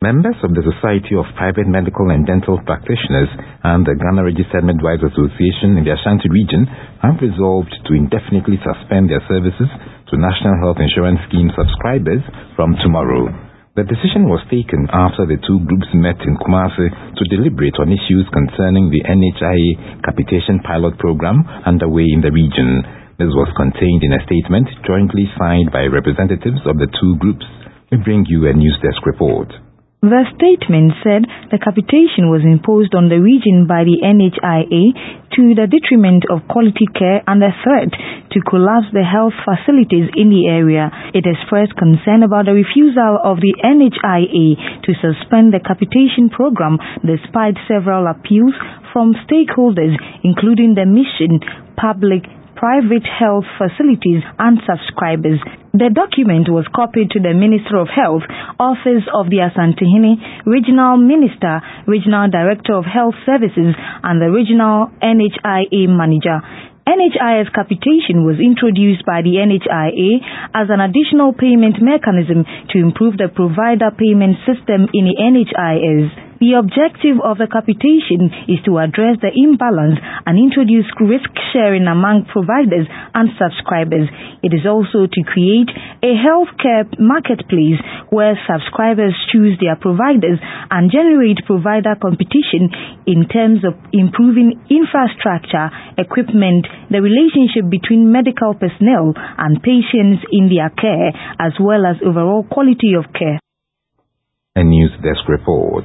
Members of the Society of Private Medical and Dental Practitioners and the Ghana Registered Midwives Association in the Ashanti region have resolved to indefinitely suspend their services to National Health Insurance Scheme subscribers from tomorrow. The decision was taken after the two groups met in Kumasi to deliberate on issues concerning the NHIA capitation pilot program underway in the region. This was contained in a statement jointly signed by representatives of the two groups. We bring you a news desk report. The statement said the capitation was imposed on the region by the NHIA to the detriment of quality care and a threat to collapse the health facilities in the area. It expressed concern about the refusal of the NHIA to suspend the capitation program despite several appeals from stakeholders, including the mission, private health facilities and subscribers. The document was copied to the Minister of Health, Office of the Asantehene, Regional Minister, Regional Director of Health Services and the Regional NHIA Manager. NHIA's capitation was introduced by the NHIA as an additional payment mechanism to improve the provider payment system in the NHIS. The objective of the capitation is to address the imbalance and introduce risk sharing among providers and subscribers. It is also to create a healthcare marketplace where subscribers choose their providers and generate provider competition in terms of improving infrastructure, equipment, the relationship between medical personnel and patients in their care, as well as overall quality of care. A news desk report.